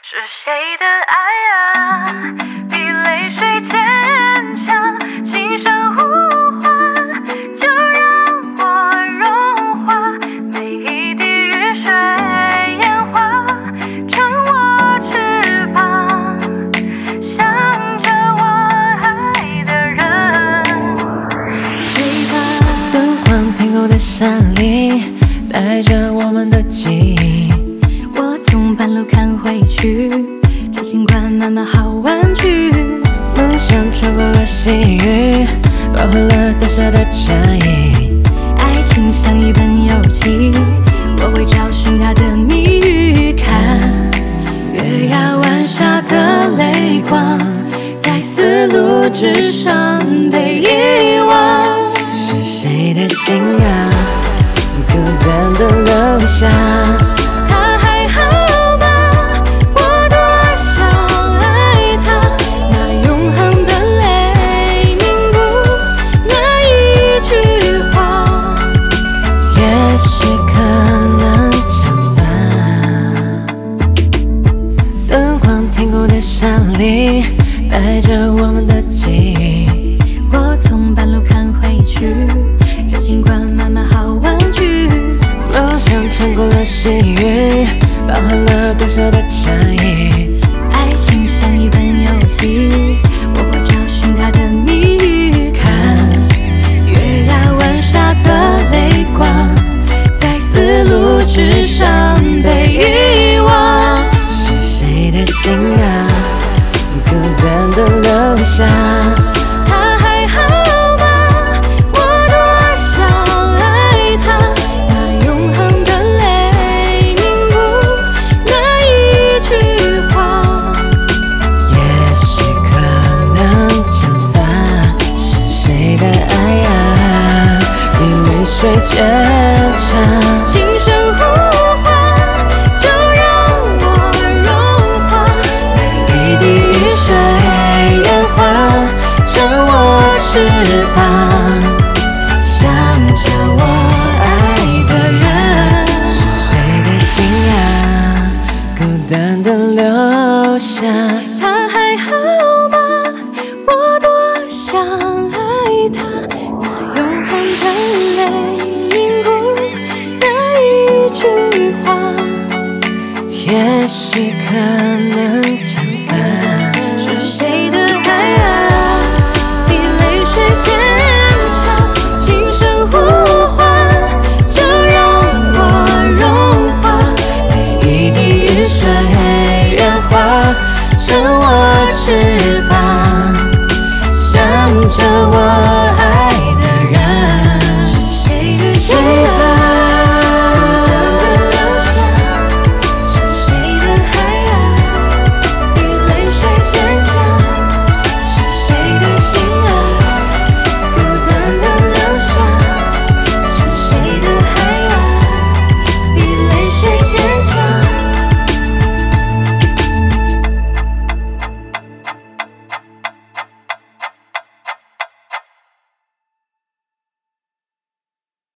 是谁的爱啊，比泪水坚强，轻声呼唤，就让我融化，每一滴雨水烟花，成我翅膀，向着我爱的人追吧。 灯光停够的山里，带着我们的记忆。 我从半路看回去，这尽管满满好玩具。 梦想穿过了细雨，包含了多少的战役。 爱情像一本游记，我会找寻它的谜语。看月牙湾下的泪光，在丝路之上被遗忘。 是谁的心啊，孤单的留下。 他还好吗？我多想爱他，那永恒的泪凝固，那一句话， 也许可能惩罚。灯光停够的山里，带着我们的记忆。 我从半路看回去，这尽管满满好玩具。 梦想穿过了细雨，包含了多少的战役。 爱情像一本游记，我会找寻它的谜语。看月牙湾下的泪光，在丝路之上被遗忘。 是谁的心啊，孤单的留下。 他还好吗？我多想爱他，那永恒的泪凝固，那一句话， 也许可能惩罚。是谁的爱呀，比泪水坚强。 轻声呼唤，就让我融化，每一滴雨水烟花成我翅膀， 向着我爱的人。 是谁的心啊，孤单的留下。 他还好吗？我多想爱他，那永恒的泪凝固，那一句话， 也许可能